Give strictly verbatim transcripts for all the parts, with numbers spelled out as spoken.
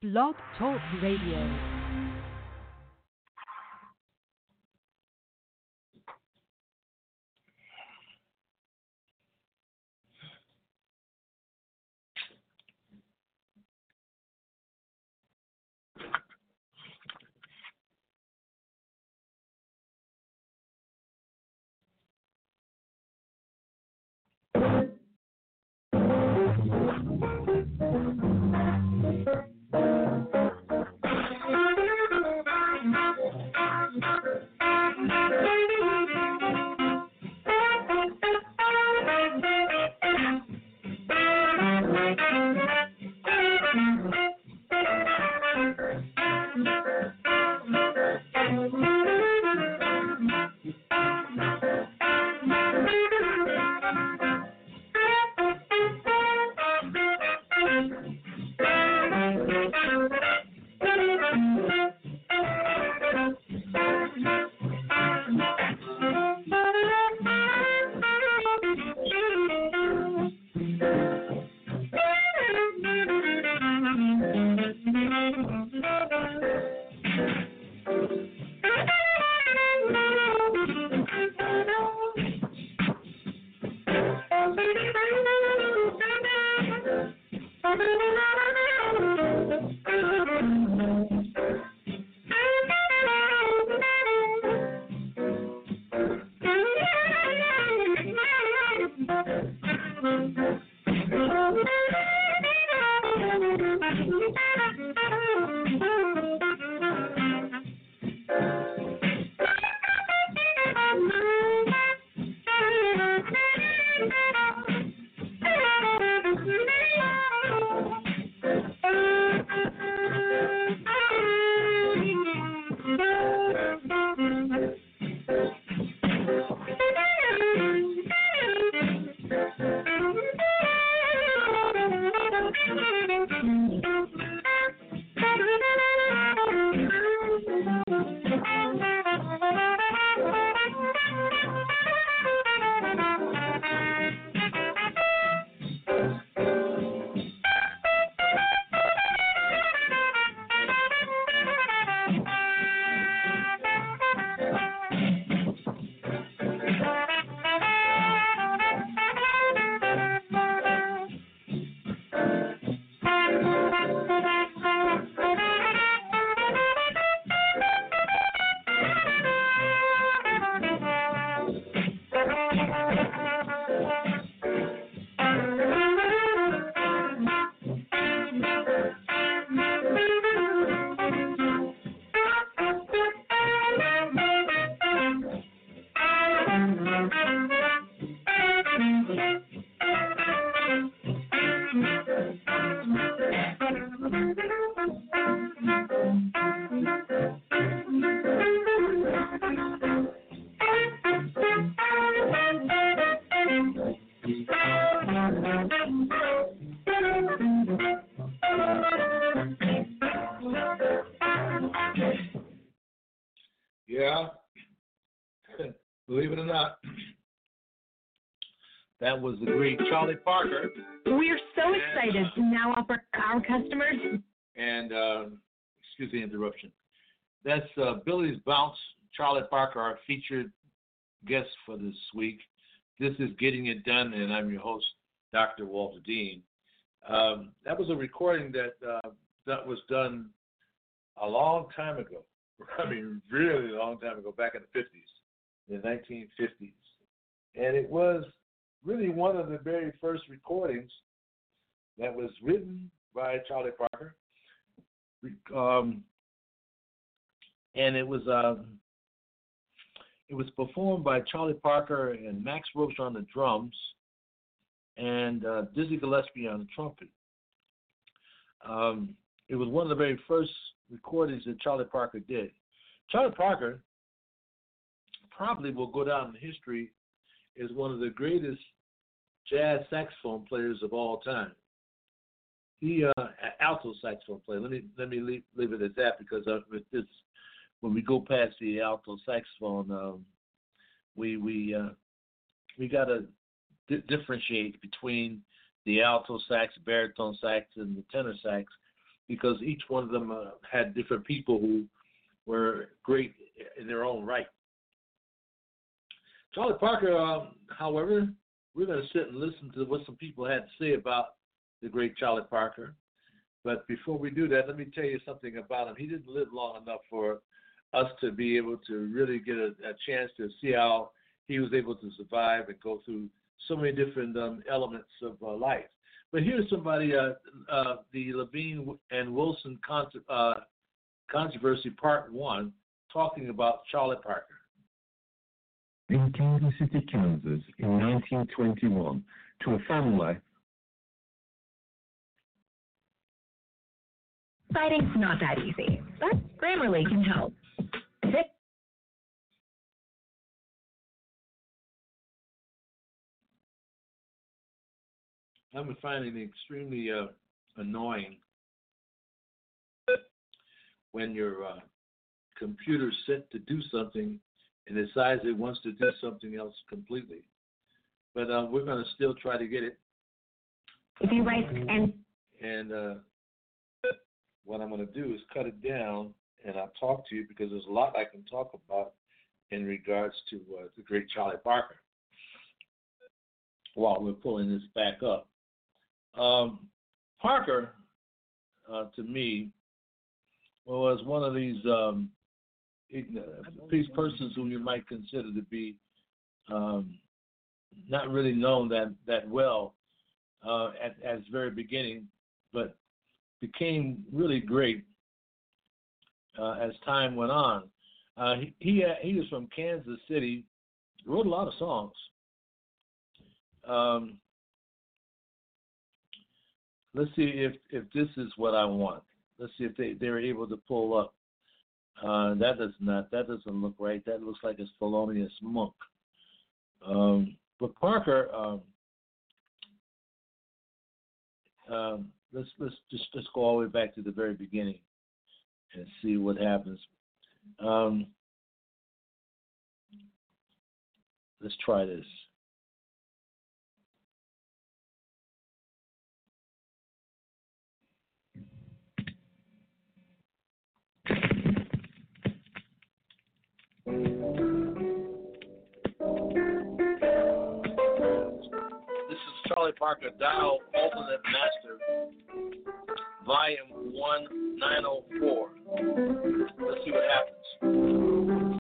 Blog Talk Radio. Yeah, believe it or not, that was the great Charlie Parker. We're so excited to now offer our customers. And, uh, excuse the interruption. That's uh, Billy's Bounce, Charlie Parker, our featured guest for this week. This is Getting It Done, and I'm your host, Doctor Walter Dean. Um, that was a recording that uh, that was done a long time ago. I mean, really a long time ago, back in the fifties, in the nineteen fifties. And it was really one of the very first recordings that was written by Charlie Parker. Um, and it was um, it was performed by Charlie Parker and Max Roach on the drums and uh, Dizzy Gillespie on the trumpet. Um, it was one of the very first recordings that Charlie Parker did. Charlie Parker probably will go down in history as one of the greatest jazz saxophone players of all time. He uh, alto saxophone player. Let me let me leave, leave it at that because uh, with this, when we go past the alto saxophone, um, we we uh, we got to di- differentiate between the alto sax, baritone sax, and the tenor sax. because each one of them uh, had different people who were great in their own right. Charlie Parker, um, however, we're going to sit and listen to what some people had to say about the great Charlie Parker. But before we do that, let me tell you something about him. He didn't live long enough for us to be able to really get a, a chance to see how he was able to survive and go through so many different um, elements of uh, life. But here's somebody, uh, uh, the Levine and Wilson con- uh, controversy, part one, talking about Charlie Parker. In Kansas City, Kansas, in nineteen twenty-one, to a family. Fighting's not that easy, but Grammarly can help. I'm finding it extremely uh, annoying when your uh, computer's set to do something and decides it wants to do something else completely. But uh, we're going to still try to get it. If you write and and uh, what I'm going to do is cut it down, and I'll talk to you because there's a lot I can talk about in regards to uh, the great Charlie Parker while we're pulling this back up. Um, Parker, uh, to me, was one of these um, these persons who you might consider to be um, not really known that, that well uh, at, at its very beginning, but became really great uh, as time went on. Uh, he he, he was from Kansas City, wrote a lot of songs. Um, let's see if, if this is what I want. Let's see if they, they're able to pull up. Uh, that does not. That doesn't look right. That looks like it's Thelonious Monk. Um, but Parker, um, um, let's let's just let's go all the way back to the very beginning and see what happens. Um, let's try this. This is Charlie Parker Dial Alternate Master, Volume one nine oh four. Let's see what happens.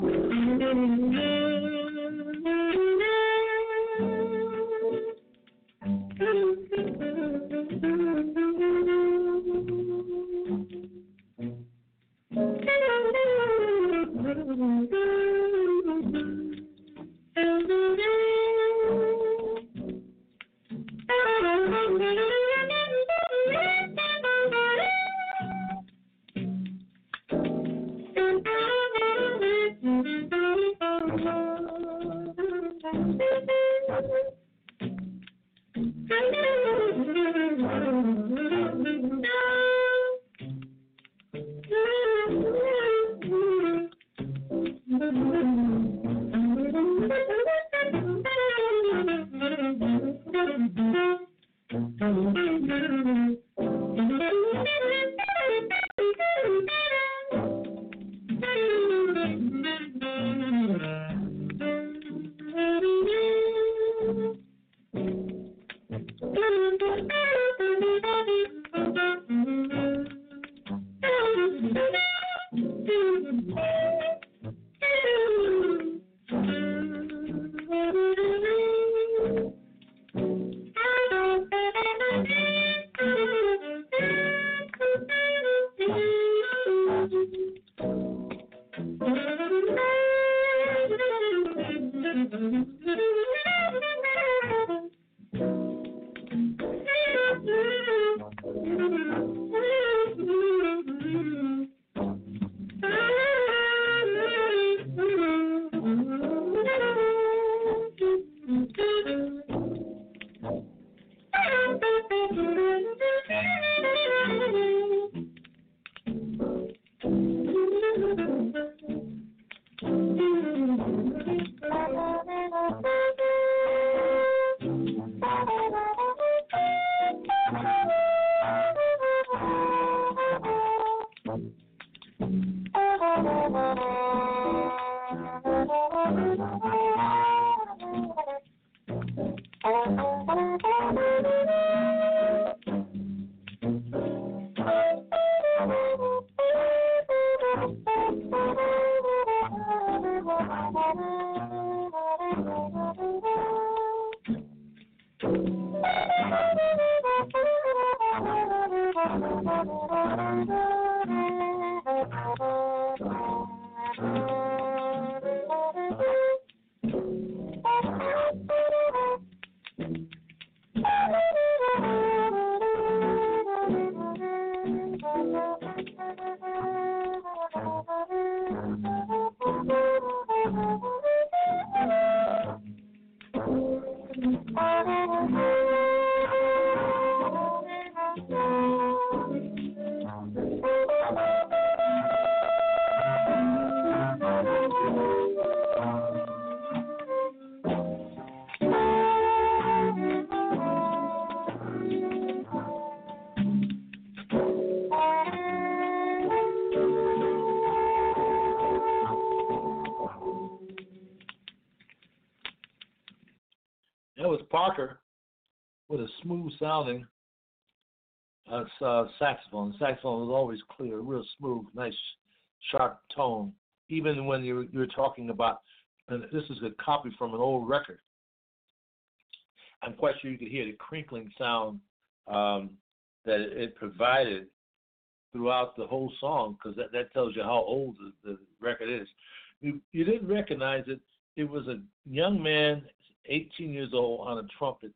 That was Parker with a smooth sounding uh, uh, saxophone. The saxophone was always clear, real smooth, nice, sharp tone. Even when you you're talking about, and this is a copy from an old record. I'm quite sure you could hear the crinkling sound um, that it, it provided throughout the whole song, because that, that tells you how old the, the record is. You, you didn't recognize it. It was a young man, eighteen years old, on a trumpet,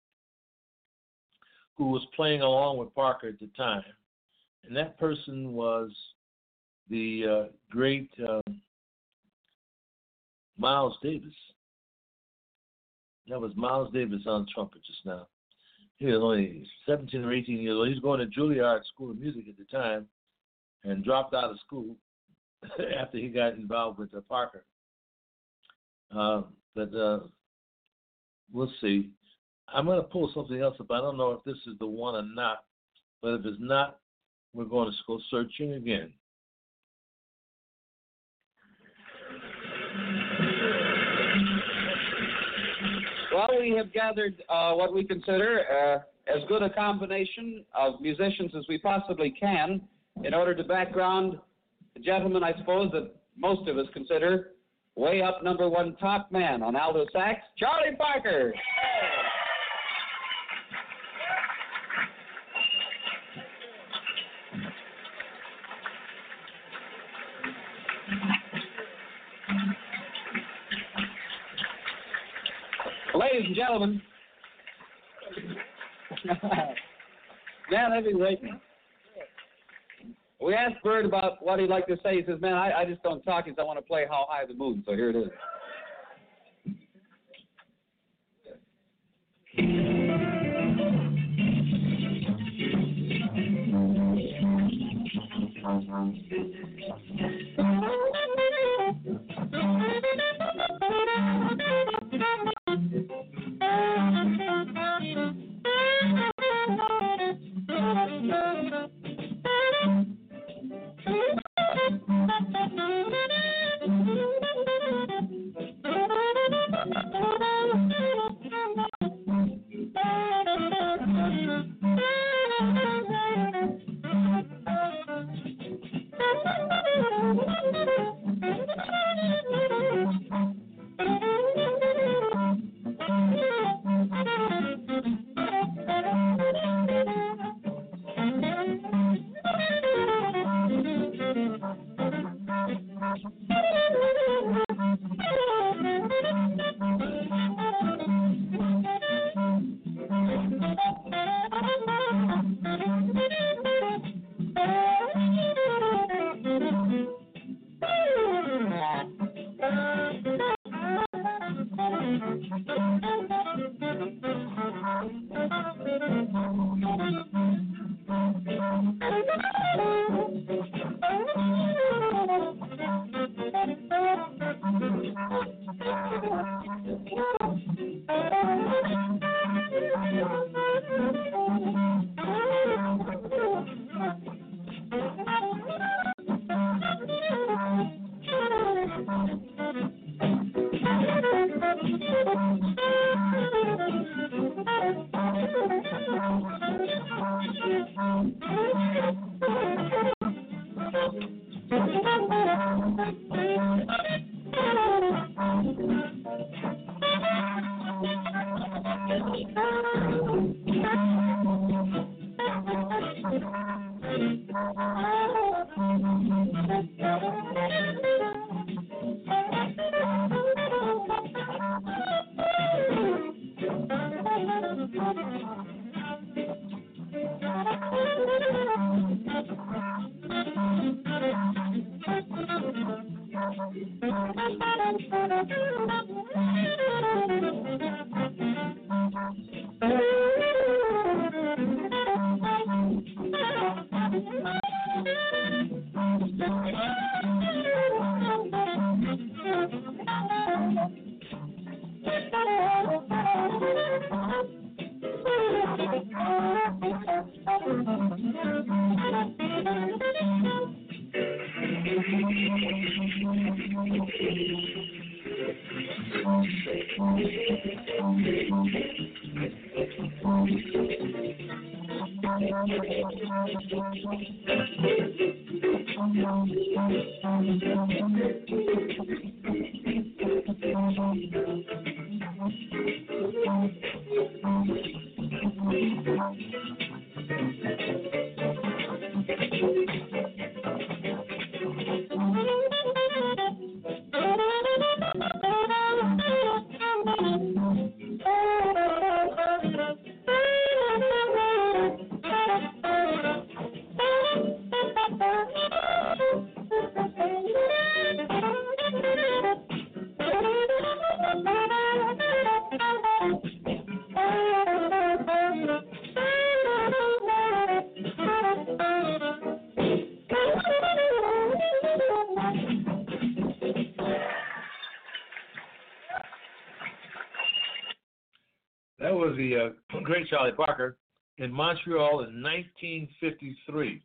who was playing along with Parker at the time. And that person was the uh, great um, Miles Davis. That was Miles Davis on trumpet just now. He was only seventeen or eighteen years old. He was going to Juilliard School of Music at the time and dropped out of school after he got involved with uh, Parker. Uh, but uh, we'll see. I'm going to pull something else up. I don't know if this is the one or not, but if it's not, we're going to go searching again. Well, we have gathered uh, what we consider uh, as good a combination of musicians as we possibly can in order to background the gentleman, I suppose, that most of us consider way up number one top man on alto sax, Charlie Parker. Ladies and gentlemen, man, that'd be great. We asked Bird about what he'd like to say. He says, man, I, I just don't talk because I want to play How High the Moon. So here it is. Thank you. That was the uh, great Charlie Parker in Montreal in nineteen fifty-three.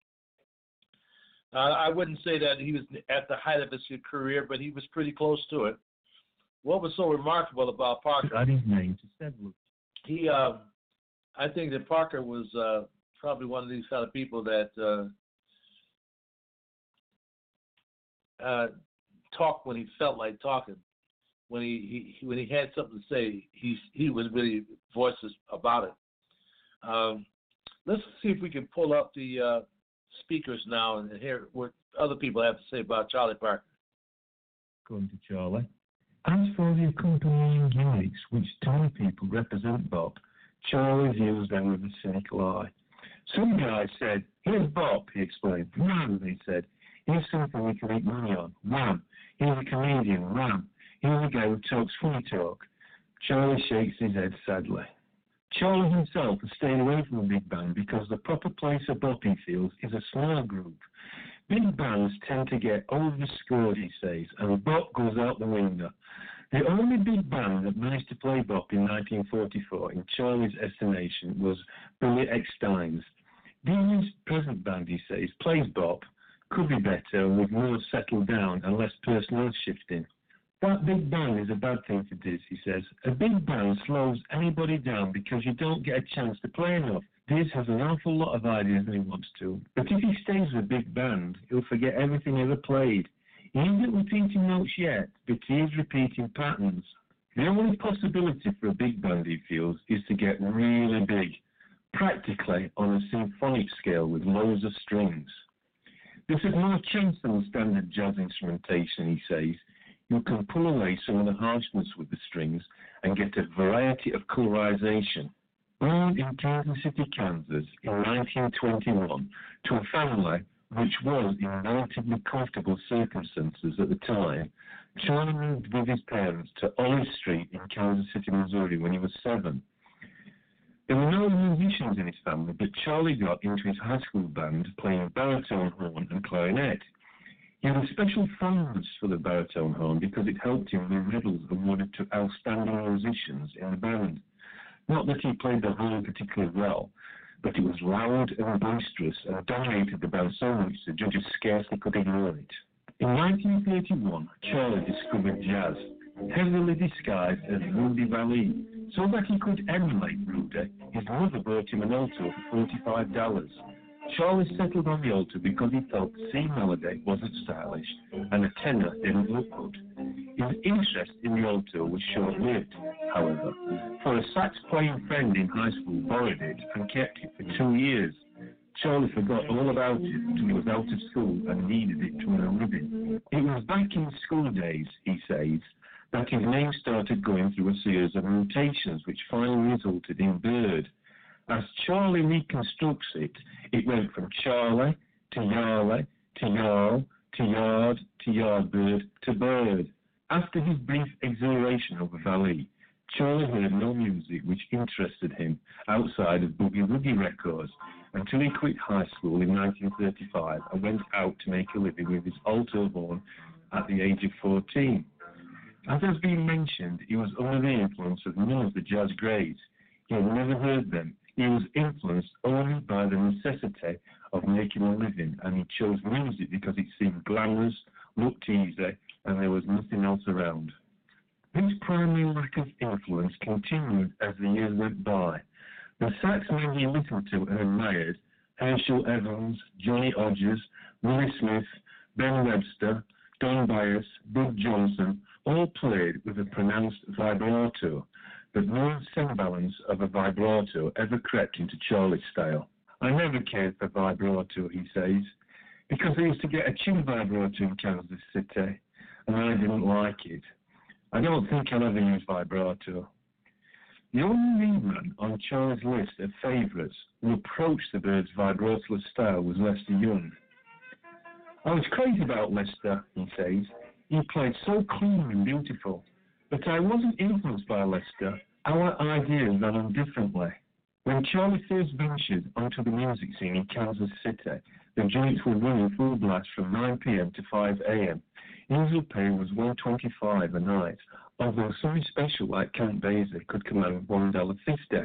Uh, I wouldn't say that he was at the height of his career, but he was pretty close to it. What was so remarkable about Parker? Add his name to several. He, uh, I think that Parker was uh, probably one of these kind of people that uh, uh, talked when he felt like talking. When he, he when he had something to say, he he was really voices about it. Um, let's see if we can pull up the uh, speakers now and hear what other people have to say about Charlie Parker. Going to Charlie. As for the accompanying gimmicks which tell people represent Bop, Charlie views them with a cynical eye. Some guy said, "Here's Bop," he explained. "Wham," he said. "Here's something we can make money on. Wham. Here's a comedian. Wham. Here's a guy who talks funny talk." Charlie shakes his head sadly. Charlie himself has stayed away from a big band because the proper place for Bop, he feels, is a small group. Big bands tend to get overscored, he says, and Bop goes out the window. The only big band that managed to play Bop in nineteen forty-four, in Charlie's estimation, was Billy Eckstine's. Dean's present band, he says, plays Bop, could be better with more settled down and less personnel shifting. That big band is a bad thing for Diz, he says. A big band slows anybody down because you don't get a chance to play enough. Diz has an awful lot of ideas that he wants to, but if he stays with a big band, he'll forget everything he ever played. He isn't repeating notes yet, but he is repeating patterns. The only possibility for a big band, he feels, is to get really big, practically on a symphonic scale with loads of strings. This is more chance than standard jazz instrumentation, he says. You can pull away some of the harshness with the strings and get a variety of colorization. Born in Kansas City, Kansas in nineteen twenty-one to a family which was in relatively comfortable circumstances at the time, Charlie moved with his parents to Olive Street in Kansas City, Missouri when he was seven. There were no musicians in his family, but Charlie got into his high school band playing baritone horn and clarinet. He had a special fondness for the baritone horn because it helped him win medals awarded to outstanding musicians in the band. Not that he played the horn particularly well, but it was loud and boisterous and dominated the band so much the judges scarcely could ignore it. In nineteen thirty-one, Charlie discovered jazz, heavily disguised as Rudy Vallee. So that he could emulate Rudy, his mother bought him an alto for forty-five dollars. Charlie settled on the alto because he felt C melody wasn't stylish and a tenor didn't look good. His interest in the alto was short-lived, however, for a sax-playing friend in high school borrowed it and kept it for two years. Charlie forgot all about it until he was out of school and needed it to earn a living. It was back in school days, he says, that his name started going through a series of mutations which finally resulted in Bird. As Charlie reconstructs it, it went from Charlie to Yarley to Yarl to Yard to Yardbird to Bird. After his brief exhilaration over Valley, Charlie heard no music which interested him outside of Boogie Woogie records until he quit high school in nineteen thirty-five and went out to make a living with his alto horn at the age of fourteen. As has been mentioned, he was under the influence of none of the jazz greats. He had never heard them. He was influenced only by the necessity of making a living, and he chose music because it seemed glamorous, looked easy, and there was nothing else around. This primary lack of influence continued as the years went by. The sax men he listened to and admired, Herschel Evans, Johnny Odgers, Willie Smith, Ben Webster, Don Byas, Bud Johnson, all played with a pronounced vibrato, but no semblance of a vibrato ever crept into Charlie's style. I never cared for vibrato, he says, because I used to get a chin vibrato in Kansas City, and I didn't like it. I don't think I'll ever use vibrato. The only man on Charlie's list of favourites who approached the Byrds' vibrato style was Lester Young. I was crazy about Lester, he says. He played so clean and beautiful. But I wasn't influenced by Lester. Our ideas ran on differently. When Charlie first ventured onto the music scene in Kansas City, the joints were running full blast from nine p.m. to five a.m. Usual pay was one dollar twenty-five a night, although something special like Camp Basie could command one dollar fifty.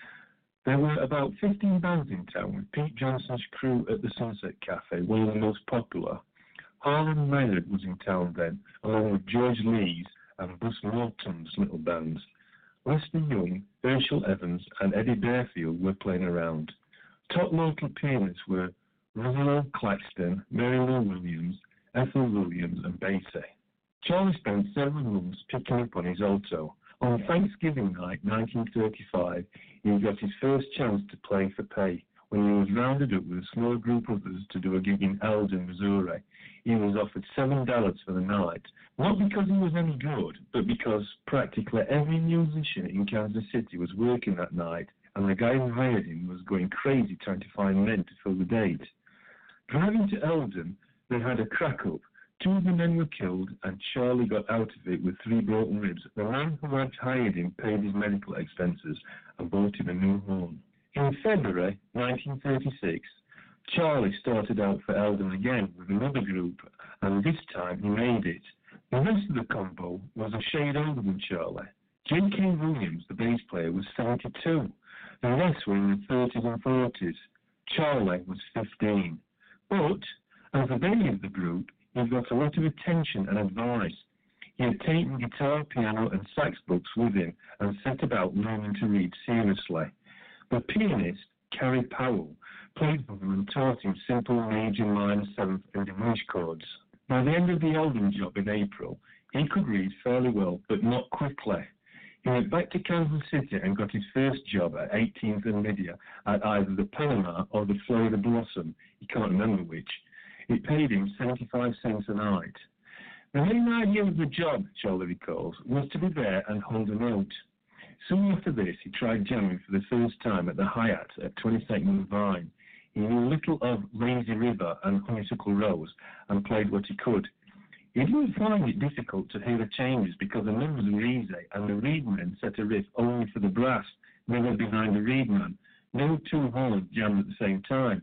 There were about fifteen bands in town, with Pete Johnson's crew at the Sunset Cafe, one of the most popular. Harlan Maynard was in town then, along with George Lee's and Bus Morton's little bands. Lester Young, Herschel Evans, and Eddie Bearfield were playing around. Top local pianists were Rosalind Claxton, Mary Lou Williams, Ethel Williams, and Basie. Charlie spent several months picking up on his alto. On Thanksgiving night, nineteen thirty-five, he got his first chance to play for pay when he was rounded up with a small group of others to do a gig in Eldon, Missouri. He was offered seven dollars for the night, not because he was any good, but because practically every musician in Kansas City was working that night, and the guy who hired him was going crazy trying to find men to fill the date. Driving to Eldon, they had a crack-up. Two of the men were killed, and Charlie got out of it with three broken ribs. The man who had hired him paid his medical expenses and bought him a new home. In February nineteen thirty-six, Charlie started out for Eldon again with another group, and this time he made it. The rest of the combo was a shade older than Charlie. J K. Williams, the bass player, was seventy-two. The rest were in their thirties and forties. Charlie was fifteen. But, as the baby of the group, he got a lot of attention and advice. He had taken guitar, piano, and sax books with him and set about learning to read seriously. The pianist, Carrie Powell, played with him and taught him simple major, minor, seventh, and diminished chords. By the end of the Eldon job in April, he could read fairly well, but not quickly. He went back to Kansas City and got his first job at eighteenth and Lydia at either the Panama or the Florida Blossom. He can't remember which. It paid him seventy-five cents a night. The main idea of the job, Charlie recalls, was to be there and hold a note. Soon after this, he tried jamming for the first time at the Hyatt at twenty-second and Vine. He knew little of Lazy River and Honeysuckle Rose and played what he could. He didn't find it difficult to hear the changes because the numbers were easy and the reedmen set a riff only for the brass, never behind the reedman. No two horns jammed at the same time.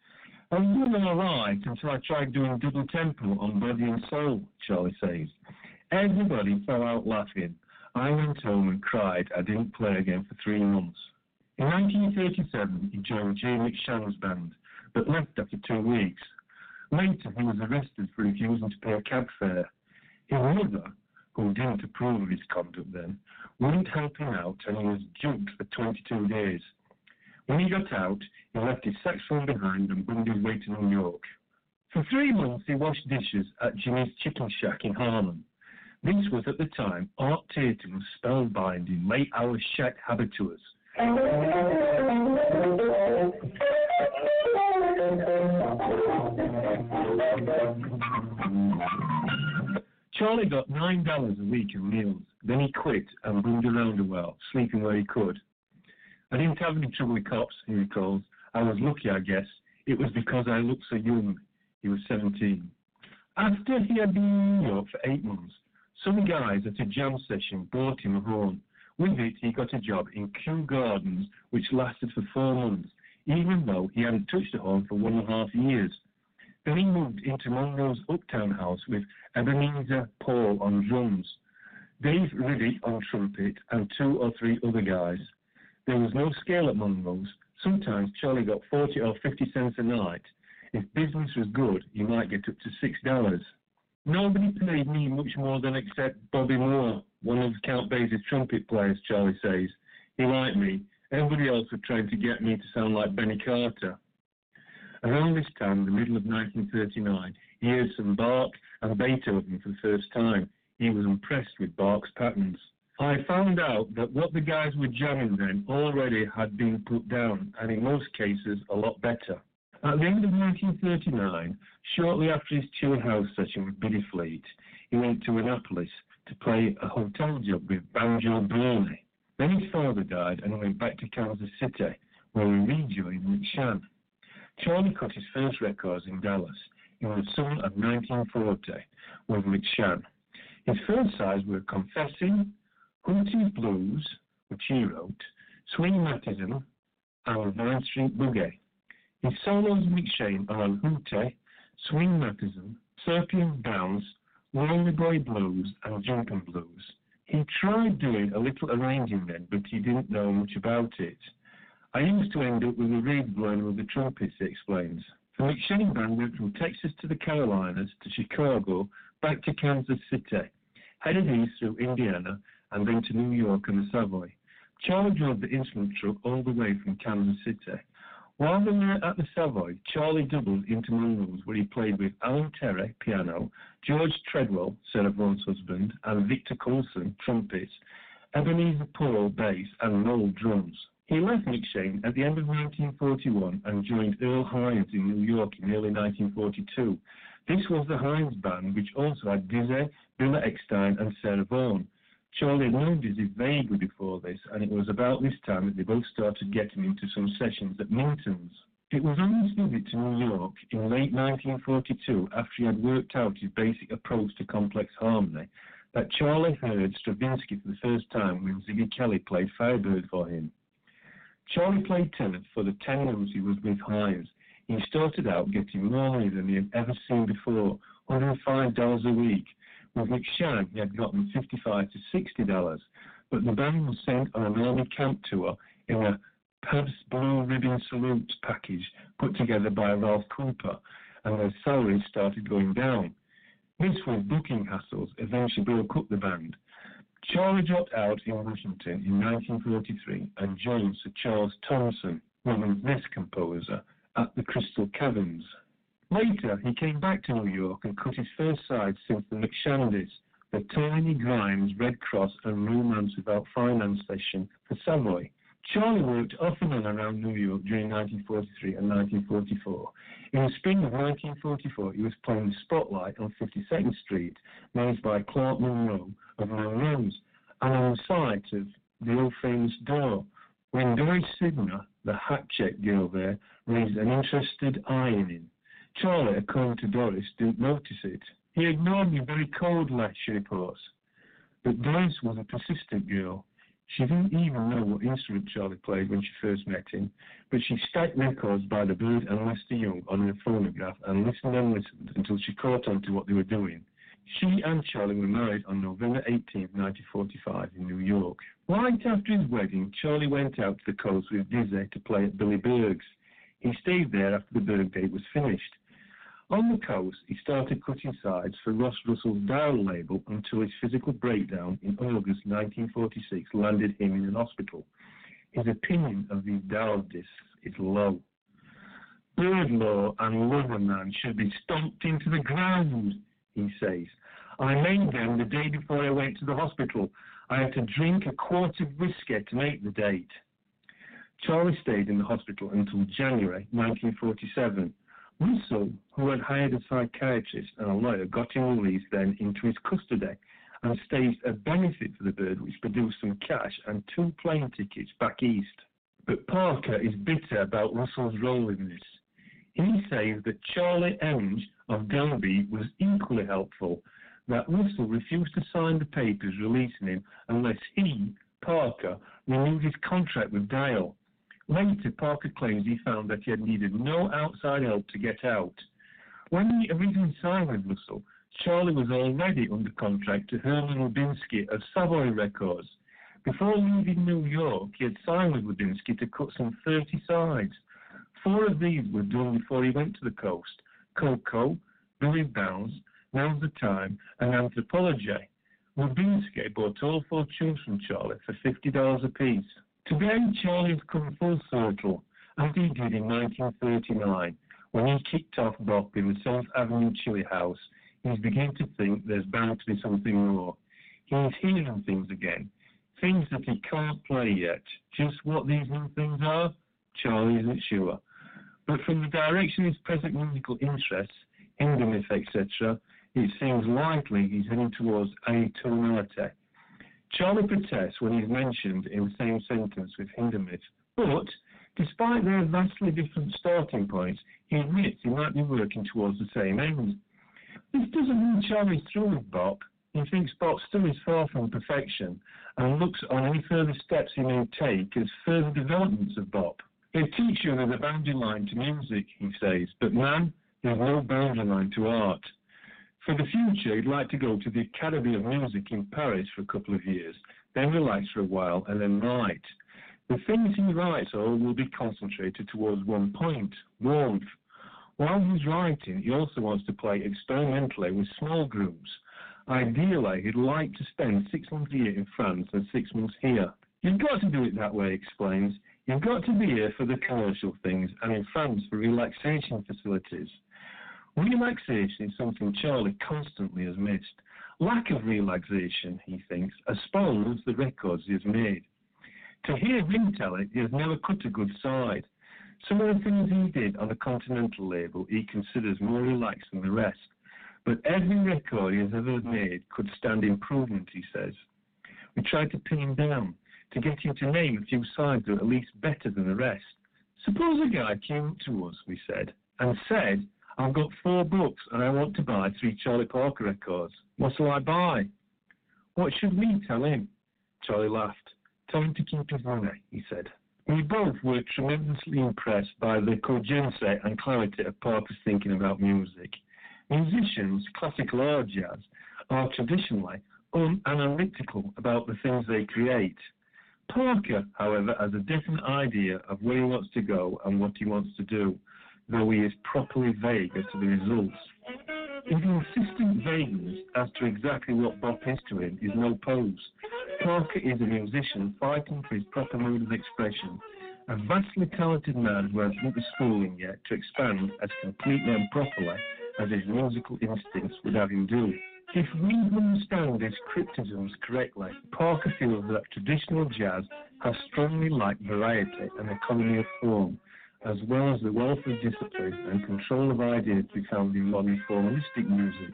I was doing all right until I tried doing double tempo on Body and Soul, Charlie says. Everybody fell out laughing. I went home and cried I didn't play again for three months. In nineteen thirty-seven, he joined Jay McShann's band, but left after two weeks. Later, he was arrested for refusing to pay a cab fare. His mother, who didn't approve of his conduct then, wouldn't help him out, and he was jumped for twenty-two days. When he got out, he left his saxophone behind and bummed his way to New York. For three months, he washed dishes at Jimmy's Chicken Shack in Harlem. This was, at the time, Art Tatum was spellbinding late-hour shack habitués. Charlie got nine dollars a week in meals. Then he quit and bummed around a while, sleeping where he could. I didn't have any trouble with cops, he recalls. I was lucky, I guess. It was because I looked so young. He was seventeen. After he had been in New York for eight months, some guys at a jam session bought him a horn. With it, he got a job in Kew Gardens, which lasted for four months, even though he hadn't touched a horn for one and a half years. Then he moved into Monroe's Uptown House with Ebenezer Paul on drums, Dave Riddick on trumpet, and two or three other guys. There was no scale at Monroe's. Sometimes Charlie got forty or fifty cents a night. If business was good, you might get up to six dollars. Nobody paid me much more than except Bobby Moore, one of Count Basie's trumpet players, Charlie says. He liked me. Everybody else was trying to get me to sound like Benny Carter. Around this time, the middle of nineteen thirty-nine, he heard some Bach and Beethoven for the first time. He was impressed with Bach's patterns. I found out that what the guys were jamming then already had been put down, and in most cases, a lot better. At the end of nineteen thirty-nine, shortly after his chill house session with Billy Fleet, he went to Annapolis to play a hotel job with Banjo Burley. Then his father died and he went back to Kansas City, where he rejoined McShann. Charlie cut his first records in Dallas in the summer of nineteen forty with McShann. His first sides were Confessing, Hootie Blues, which he wrote, Swing Matism, and Vine Street Boogie. His solos McShane are on Hootie, Swing Matism, Serpian Bounce, Lonely Boy Blues, and Jumpin' Blues. He tried doing a little arranging then, but he didn't know much about it. I used to end up with a reed blowing with the trumpets, he explains. The McShane band went from Texas to the Carolinas to Chicago, back to Kansas City, headed east through Indiana, and then to New York and the Savoy. Charlie drove the instrument truck all the way from Kansas City. While they were at the Savoy, Charlie doubled into Monroe's, where he played with Alan Terry, piano, George Treadwell, Sarah Vaughan's husband, and Victor Coulson, trumpets, Ebenezer Paul, bass, and Noel, drums. He left McShane at the end of nineteen forty-one and joined Earl Hines in New York in early nineteen forty-two. This was the Hines band, which also had Dizzy, Bill Eckstein, and Sarah Vaughan. Charlie had known Dizzy vaguely before this, and it was about this time that they both started getting into some sessions at Minton's. It was on his visit to New York in late nineteen forty-two, after he had worked out his basic approach to complex harmony, that Charlie heard Stravinsky for the first time when Ziggy Kelly played Firebird for him. Charlie played tenor for the ten months he was with Hines. He started out getting more money than he had ever seen before, one hundred five dollars a week. With McShann, he had gotten fifty-five to sixty dollars, but the band was sent on an army camp tour in a Pabst Blue Ribbon Salute package put together by Ralph Cooper, and their salaries started going down. This, with booking hassles, eventually broke up the band. Charlie dropped out in Washington in nineteen forty-three and joined Sir Charles Thompson, Woman's Nest composer, at the Crystal Caverns. Later, he came back to New York and cut his first sides since the McShandies, the Tiny Grimes, Red Cross, and Romance Without Finance session for Savoy. Charlie worked off and on around New York during nineteen forty-three and nineteen forty-four. In the spring of nineteen forty-four, he was playing the Spotlight on fifty-second Street, managed by Clark Monroe of Monroe's, and on the site of the old famous door, when Doris Sidner, the hat-check girl there, raised an interested eye in him. Charlie, according to Doris, didn't notice it. He ignored me very coldly, she reports. But Doris was a persistent girl. She didn't even know what instrument Charlie played when she first met him, but she stacked records by the Bird and Lester Young on her phonograph and listened and listened until she caught on to what they were doing. She and Charlie were married on November eighteenth, nineteen forty-five in New York. Right after his wedding, Charlie went out to the coast with Dizzy to play at Billy Berg's. He stayed there after the Berg date was finished. On the coast, he started cutting sides for Ross Russell's Dial label until his physical breakdown in August nineteen forty-six landed him in an hospital. His opinion of these Dial discs is low. Birdlaw and Loverman should be stomped into the ground, he says. I made them the day before I went to the hospital. I had to drink a quart of whiskey to make the date. Charlie stayed in the hospital until January nineteen forty-seven. Russell, who had hired a psychiatrist and a lawyer, got him released then into his custody and staged a benefit for the bird which produced some cash and two plane tickets back east. But Parker is bitter about Russell's role in this. He says that Charlie Enge of Derby was equally helpful, that Russell refused to sign the papers releasing him unless he, Parker, renewed his contract with Dial. Later, Parker claims he found that he had needed no outside help to get out. When he originally signed with Russell, Charlie was already under contract to Herman Lubinsky of Savoy Records. Before leaving New York, he had signed with Lubinsky to cut some thirty sides. Four of these were done before he went to the coast: Coco, Billy Bounds, Now's the Time, and Anthropology. Lubinsky bought all four tunes from Charlie for fifty dollars apiece. Today, Charlie has come full circle, as he did in nineteen thirty-nine, when he kicked off Bop in the Seventh Avenue Chili House. He's beginning to think there's bound to be something more. He's hearing things again, things that he can't play yet. Just what these new things are, Charlie isn't sure. But from the direction of his present musical interests, Hindemith, et cetera, it seems likely he's heading towards atonality. Charlie protests when he's mentioned in the same sentence with Hindemith, but despite their vastly different starting points, he admits he might be working towards the same end. This doesn't mean Charlie's through with Bop. He thinks Bop still is far from perfection and looks on any further steps he may take as further developments of Bop. They teach you there's a boundary line to music, he says, but man, there's no boundary line to art. For the future, he'd like to go to the Academy of Music in Paris for a couple of years, then relax for a while, and then write. The things he writes all will be concentrated towards one point: warmth. While he's writing, he also wants to play experimentally with small groups. Ideally, he'd like to spend six months a year in France and six months here. You've got to do it that way, he explains. You've got to be here for the commercial things and in France for relaxation facilities. Relaxation is something Charlie constantly has missed. Lack of relaxation, he thinks, spoils the records he has made. To hear him tell it, he has never cut a good side. Some of the things he did on the Continental label he considers more relaxed than the rest. But every record he has ever made could stand improvement, he says. We tried to pin him down, to get him to name a few sides that are at least better than the rest. Suppose a guy came up to us, we said, and said, I've got four books and I want to buy three Charlie Parker records. What shall I buy? What should we tell him? Charlie laughed. Tell him to keep his money, he said. We both were tremendously impressed by the cogency and clarity of Parker's thinking about music. Musicians, classical or jazz, are traditionally unanalytical about the things they create. Parker, however, has a definite idea of where he wants to go and what he wants to do, though he is properly vague as to the results. His insistent vagueness as to exactly what bop is to him is no pose. Parker is a musician fighting for his proper mode of expression, a vastly talented man who hasn't the schooling yet to expand as completely and properly as his musical instincts would have him do. If we understand his criticisms correctly, Parker feels that traditional jazz has strongly lacked variety and economy of form, as well as the wealth of discipline and control of ideas to be found in modern formalistic music.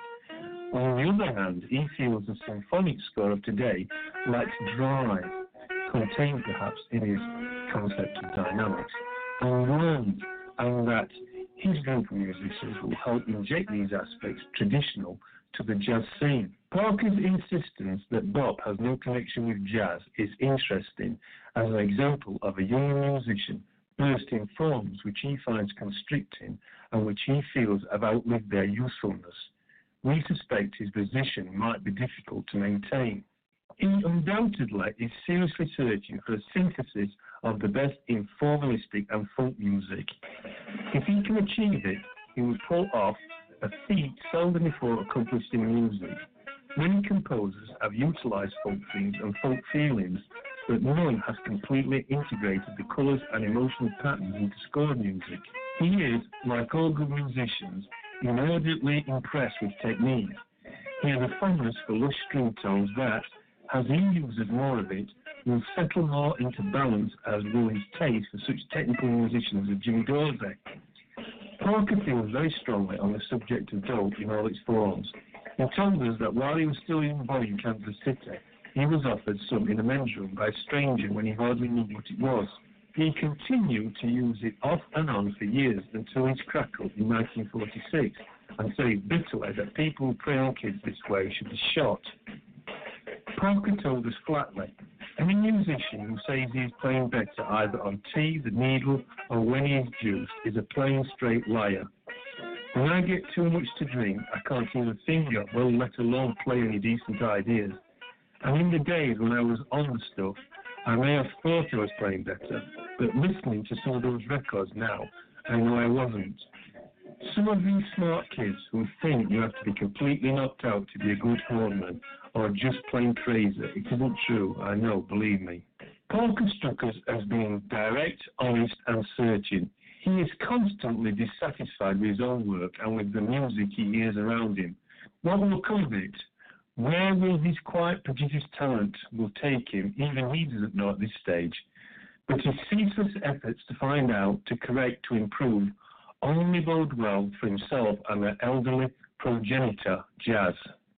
On the other hand, he feels the symphonic score of today lacks drive, contained perhaps in his concept of dynamics, and warmth, and that his group of musicians will help inject these aspects traditional to the jazz scene. Parker's insistence that bop has no connection with jazz is interesting as an example of a young musician bursting forms which he finds constricting and which he feels have outlived their usefulness. We suspect his position might be difficult to maintain. He undoubtedly is seriously searching for a synthesis of the best in formalistic and folk music. If he can achieve it, he will pull off a feat seldom before accomplished in music. Many composers have utilized folk themes and folk feelings, but none has completely integrated the colours and emotional patterns into score music. He is, like all good musicians, inordinately impressed with technique. He has a fondness for lush string tones that, as he uses more of it, will settle more into balance, as will his taste for such technical musicians as Jimmy Dorsey. Parker feels very strongly on the subject of dope in all its forms. He told us that while he was still in boy in Kansas City, he was offered some in a men's room by a stranger when he hardly knew what it was. He continued to use it off and on for years until his crackled in nineteen forty-six and said bitterly that people who prey on kids this way should be shot. Parker told us flatly, any musician who says he is playing better either on tea, the needle, or when he is juiced is a plain straight liar. When I get too much to drink, I can't even think of, well, let alone play any decent ideas. And in the days when I was on the stuff, I may have thought I was playing better, but listening to some of those records now, I know I wasn't. Some of these smart kids who think you have to be completely knocked out to be a good hornman or just plain crazy, it isn't true, I know, believe me. Parker struck us as being direct, honest and searching. He is constantly dissatisfied with his own work and with the music he hears around him. What will come of it? Where will his quiet, prodigious talent will take him, even he doesn't know at this stage. But his ceaseless efforts to find out, to correct, to improve, only bode well for himself and their elderly progenitor, jazz.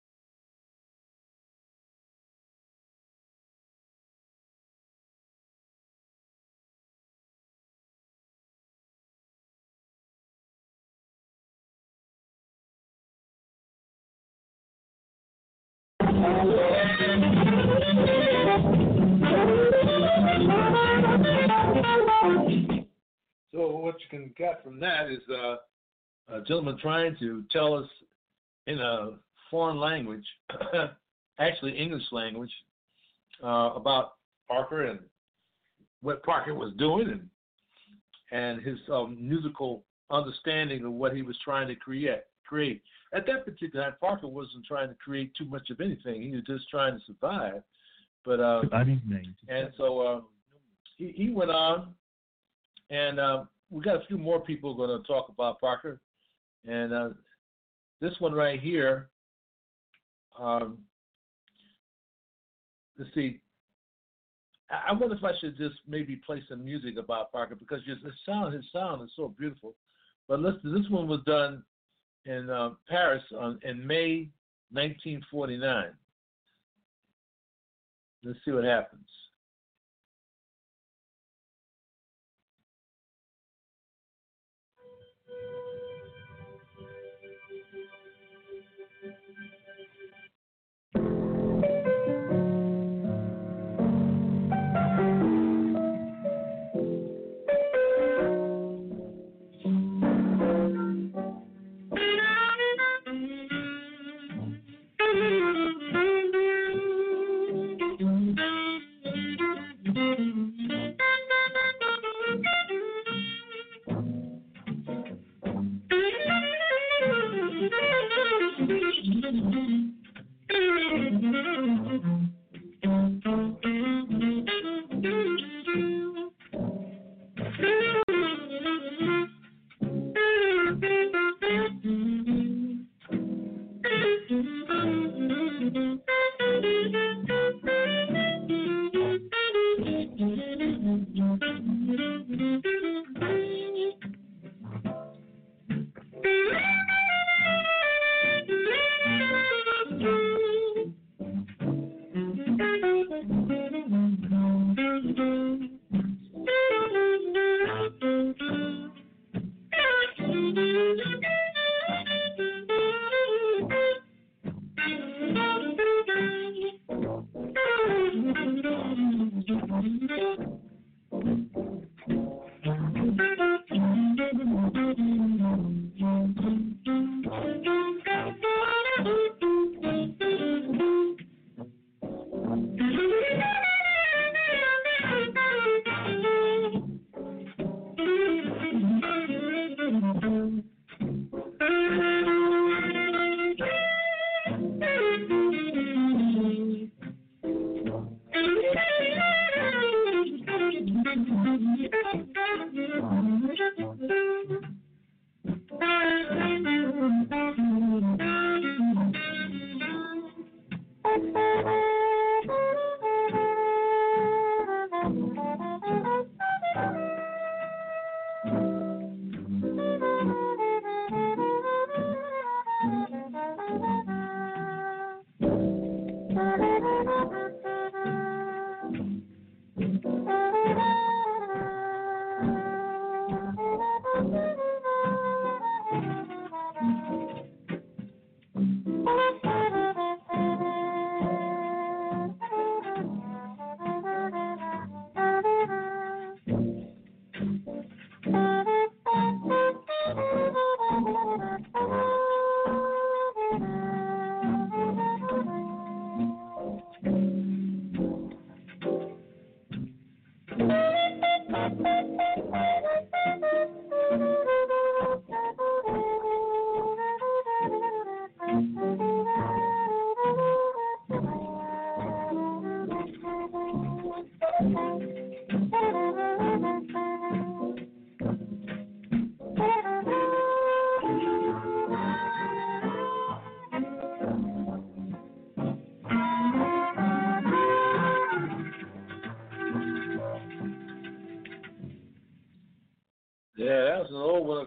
So what you can get from that is uh, a gentleman trying to tell us in a foreign language, actually English language, uh, about Parker and what Parker was doing and and his um, musical understanding of what he was trying to create. Create at that particular time, Parker wasn't trying to create too much of anything. He was just trying to survive. But uh, and so uh, he, he went on. And uh, we got a few more people going to talk about Parker. And uh, this one right here, um, let's see. I, I wonder if I should just maybe play some music about Parker because his sound, his sound is so beautiful. But listen, this one was done in uh, Paris on, in May nineteen forty-nine. Let's see what happens.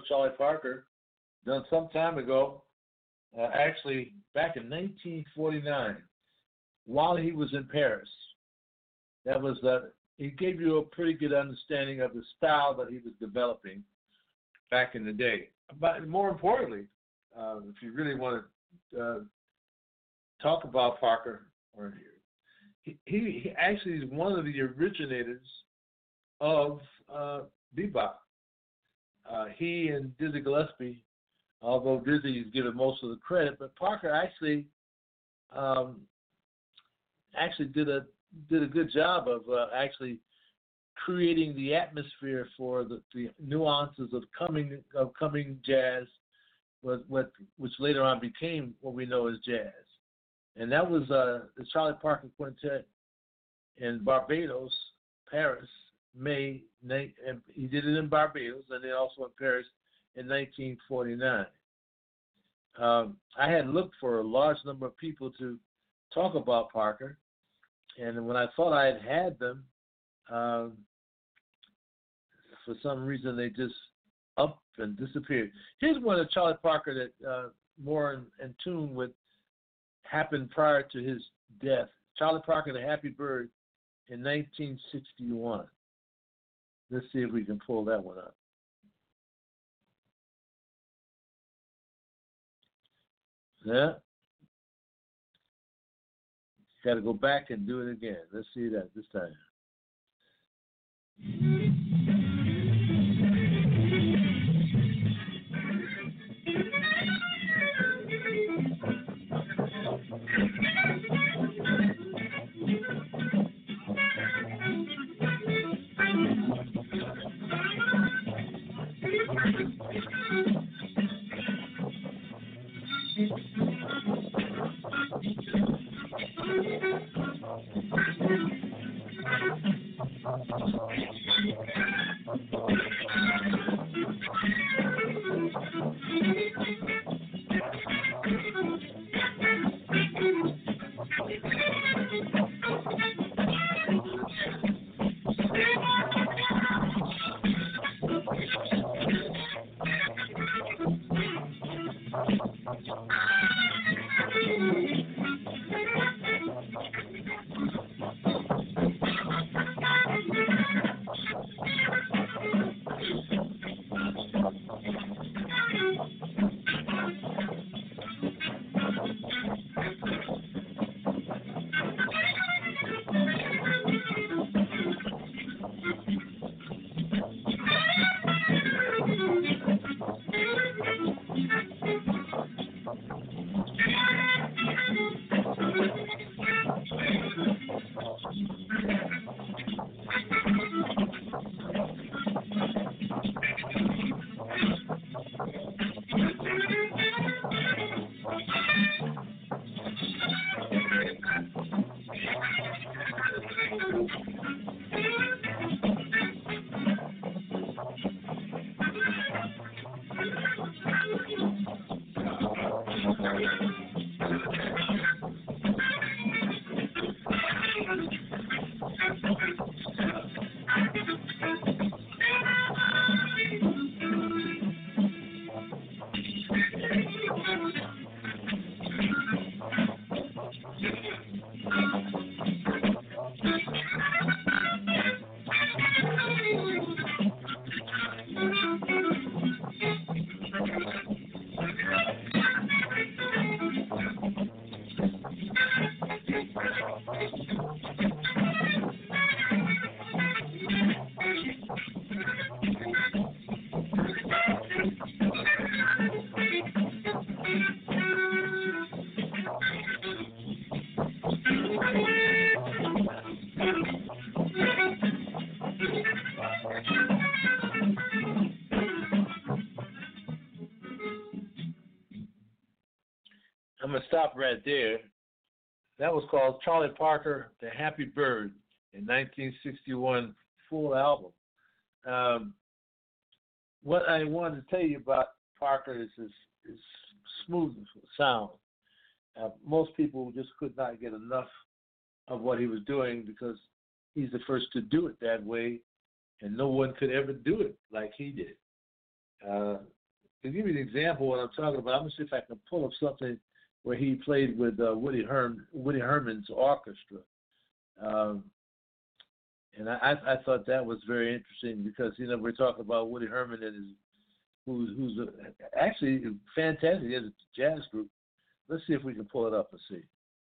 Charlie Parker, done some time ago, uh, actually back in nineteen forty-nine, while he was in Paris. That was uh, he gave you a pretty good understanding of the style that he was developing back in the day. But more importantly, uh, if you really want to uh, talk about Parker, or he, he, he actually is one of the originators of uh, bebop. Uh, he and Dizzy Gillespie, although Dizzy is given most of the credit, but Parker actually um, actually did a did a good job of uh, actually creating the atmosphere for the, the nuances of coming of coming jazz, what, what which later on became what we know as jazz, and that was uh, the Charlie Parker Quintet in Barbados, Paris, May. And he did it in Barbados and then also in Paris in nineteen forty-nine. Um, I had looked for a large number of people to talk about Parker, and when I thought I had had them, um, for some reason they just up and disappeared. Here's one of Charlie Parker that uh, more in, in tune with happened prior to his death. Charlie Parker, the Happy Bird, in nineteen sixty-one. Let's see if we can pull that one up. Yeah. Got to go back and do it again. Let's see that this time. I'm going to stop right there. That was called Charlie Parker, The Happy Bird, in nineteen sixty-one, full album. Um, what I wanted to tell you about Parker is his, his smooth sound. Uh, most people just could not get enough of what he was doing because he's the first to do it that way, and no one could ever do it like he did. Uh, to give you an example of what I'm talking about, I'm going to see if I can pull up something where he played with uh, Woody, Herm, Woody Herman's orchestra. Um, and I, I thought that was very interesting because, you know, we're talking about Woody Herman and his, who's, who's a, actually fantastic. He has a jazz group. Let's see if we can pull it up and see.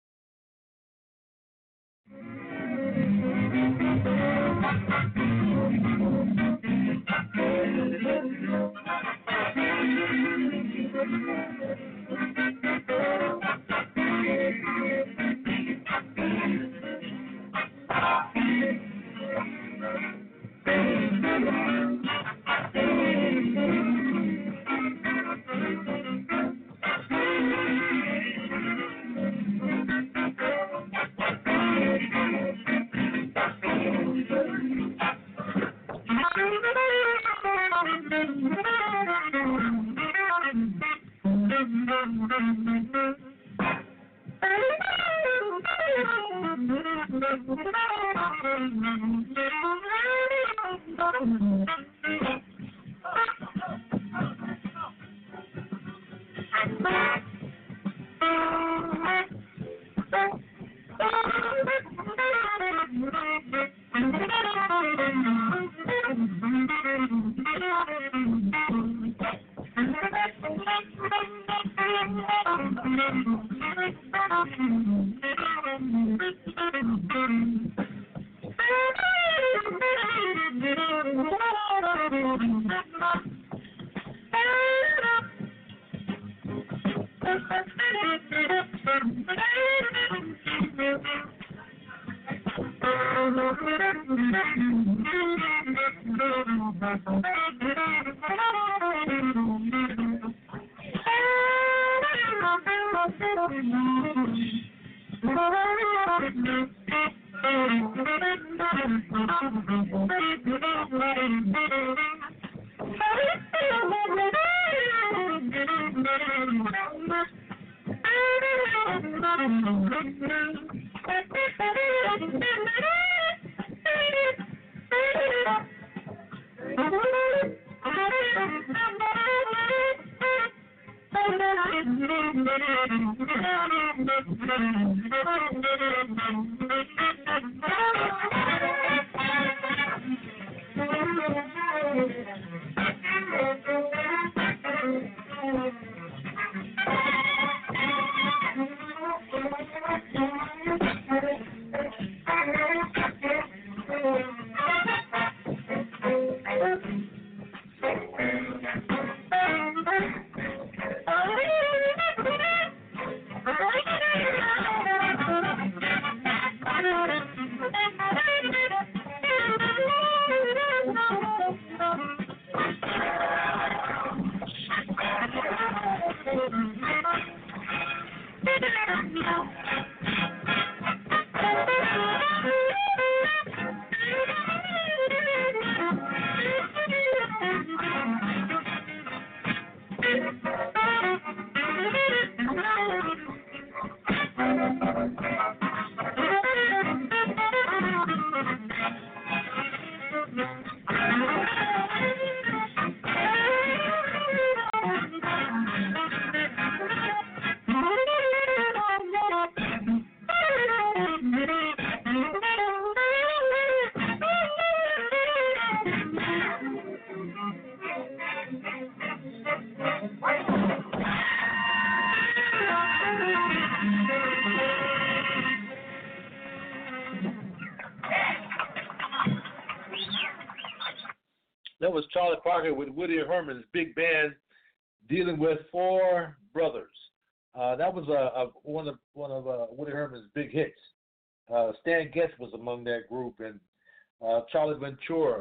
That was Charlie Parker with Woody Herman's big band dealing with Four Brothers. Uh, that was a, a one of one of uh, Woody Herman's big hits. Uh, Stan Getz was among that group, and uh, Charlie Ventura.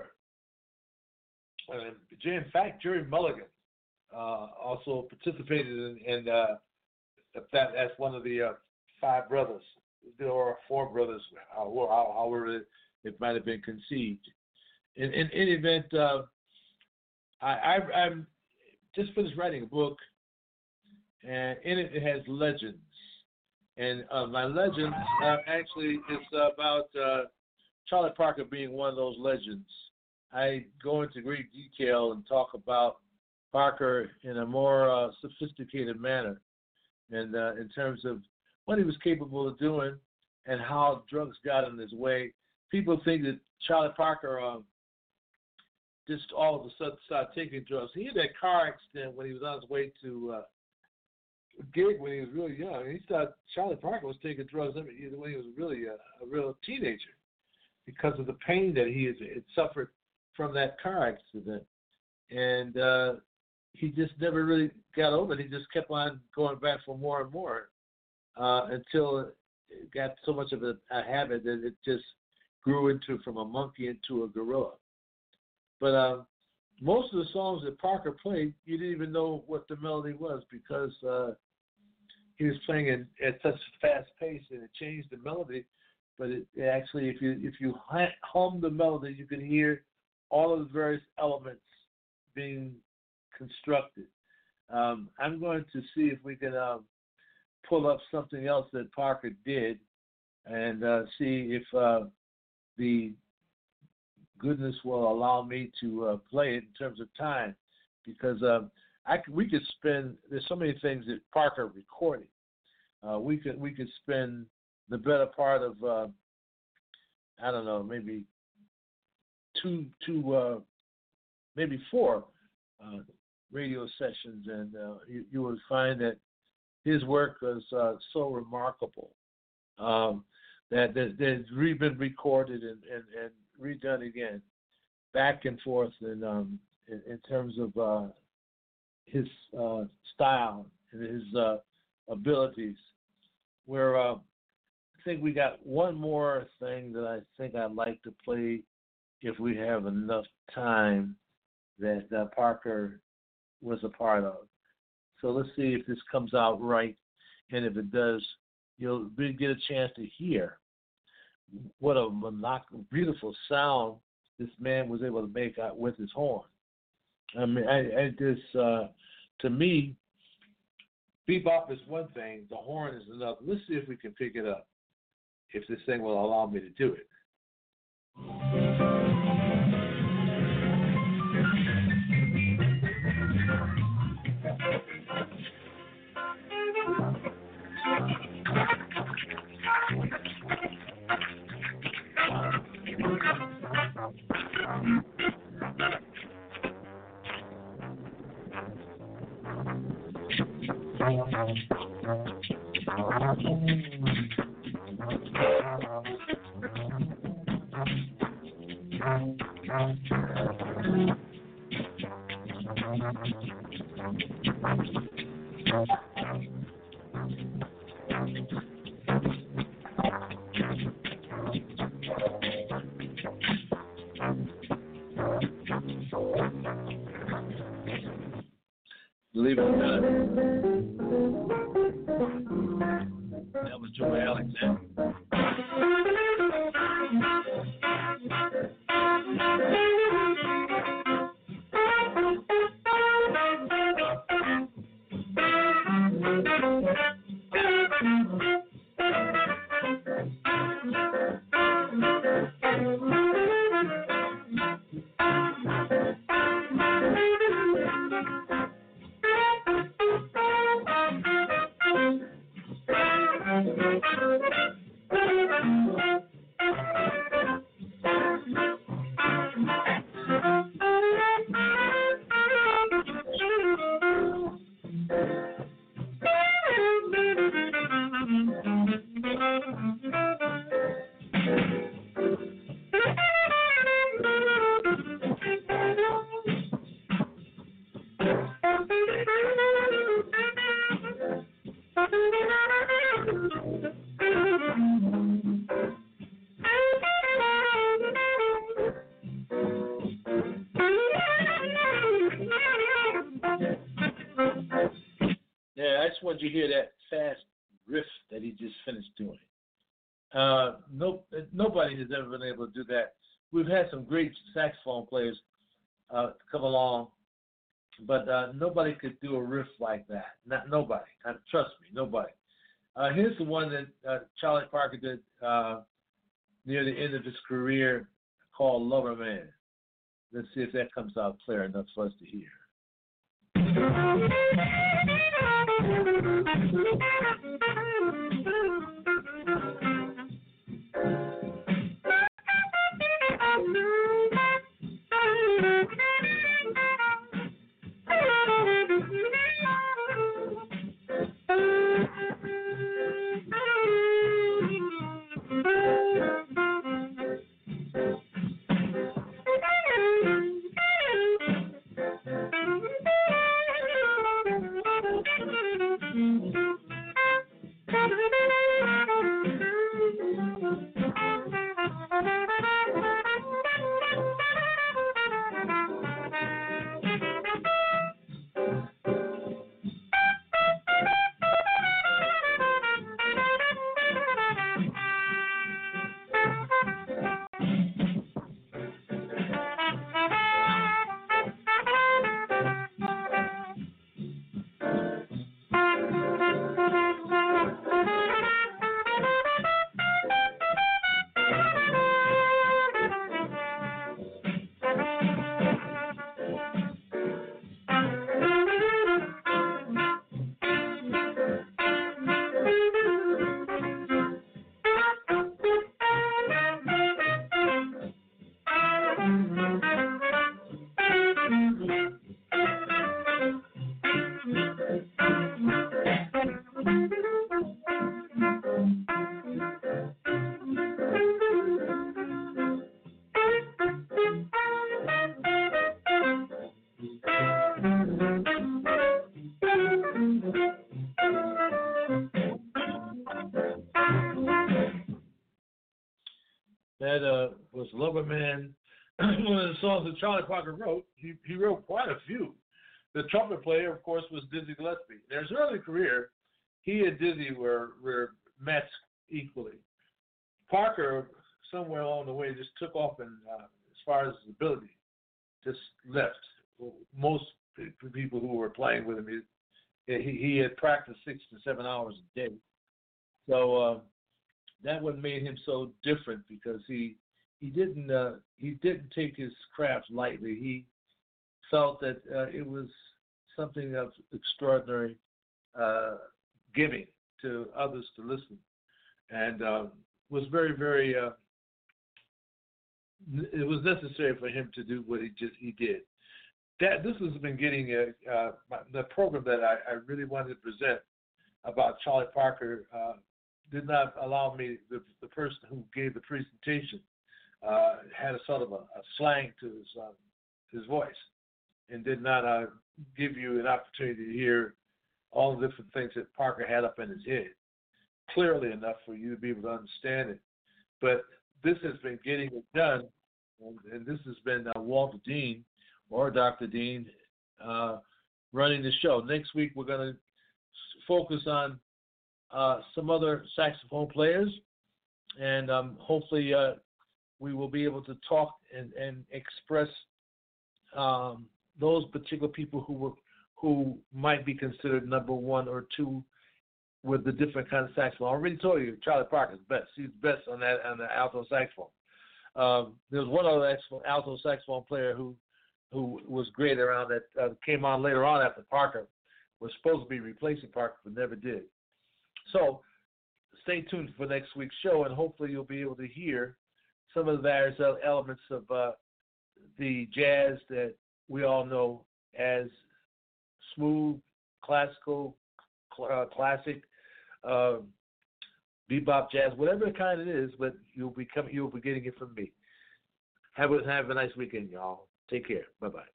And in fact, Jerry Mulligan uh, also participated in, in uh, that. That's one of the uh, five brothers. There are four brothers, however it, it might have been conceived. In, in any event, uh, I, I, I'm just finished writing a book, and in it it has legends. And uh, my legends uh, actually is about uh, Charlie Parker being one of those legends. I go into great detail and talk about Parker in a more uh, sophisticated manner, and uh, in terms of what he was capable of doing and how drugs got in his way. People think that Charlie Parker uh, just all of a sudden started taking drugs. He had that car accident when he was on his way to uh, a gig when he was really young. He started, Charlie Parker was taking drugs when he was really a, a real teenager because of the pain that he had, had suffered from that car accident. And uh, he just never really got over it. He just kept on going back for more and more uh, until it got so much of a, a habit that it just grew into from a monkey into a gorilla. But uh, most of the songs that Parker played, you didn't even know what the melody was because uh, he was playing in, at such a fast pace and it changed the melody. But it, it actually, if you if you hum the melody, you can hear all of the various elements being constructed. Um, I'm going to see if we can uh, pull up something else that Parker did and uh, see if uh, the goodness will allow me to uh, play it in terms of time, because um, I could, we could spend. There's so many things that Parker recorded. Uh, we could we could spend the better part of uh, I don't know, maybe two two uh, maybe four uh, radio sessions, and uh, you, you would find that his work was uh, so remarkable um, that that it's re- been recorded and, and, and redone again, back and forth, in um, in, in terms of uh, his uh, style and his uh, abilities. Where uh, I think we got one more thing that I think I'd like to play if we have enough time that uh, Parker was a part of. So let's see if this comes out right, and if it does, you'll really get a chance to hear what a monoc- beautiful sound this man was able to make out with his horn. I mean, I, I just, uh, to me, bebop is one thing, the horn is another. Let's see if we can pick it up, if this thing will allow me to do it. Believe it or not, that was Joey Alexander. Once you hear that fast riff that he just finished doing, uh, no, nobody has ever been able to do that. We've had some great saxophone players uh, come along, but uh, nobody could do a riff like that. Not nobody. Uh, trust me, nobody. Uh, here's the one that uh, Charlie Parker did uh, near the end of his career, called "Lover Man." Let's see if that comes out clear enough for us to hear. That uh, was Lover Man, one of the songs that Charlie Parker wrote. He, he wrote quite a few. The trumpet player, of course, was Dizzy Gillespie. In his early career, he and Dizzy were, were matched equally. Parker, somewhere along the way, just took off and, uh, as far as his ability, just left. Most people who were playing with him, he, he had practiced six to seven hours a day. So uh, that what made him so different, because he he didn't uh, he didn't take his craft lightly. He felt that uh, it was something of extraordinary uh, giving to others to listen, and uh, was very very. Uh, it was necessary for him to do what he just he did. That this has been getting a, uh, the program that I, I really wanted to present about Charlie Parker. Uh, did not allow me, the, the person who gave the presentation uh, had a sort of a, a slang to his uh, his voice, and did not uh, give you an opportunity to hear all the different things that Parker had up in his head clearly enough for you to be able to understand it. But this has been getting it done, and, and this has been uh, Walter Dean, or Doctor Dean, uh, running the show. Next week we're going to focus on uh, some other saxophone players, and um, hopefully uh, we will be able to talk and, and express um, those particular people who were who might be considered number one or two with the different kind of saxophone. I already told you Charlie Parker's best. He's best on that on the alto saxophone. Um, there was one other alto saxophone player who who was great around that uh, came on later on after Parker was supposed to be replacing Parker, but never did. So stay tuned for next week's show, and hopefully you'll be able to hear some of the various elements of uh, the jazz that we all know as smooth, classical, cl- uh, classic, uh, bebop jazz, whatever kind it is, but you'll be coming, you'll be getting it from me. Have a, have a nice weekend, y'all. Take care. Bye-bye.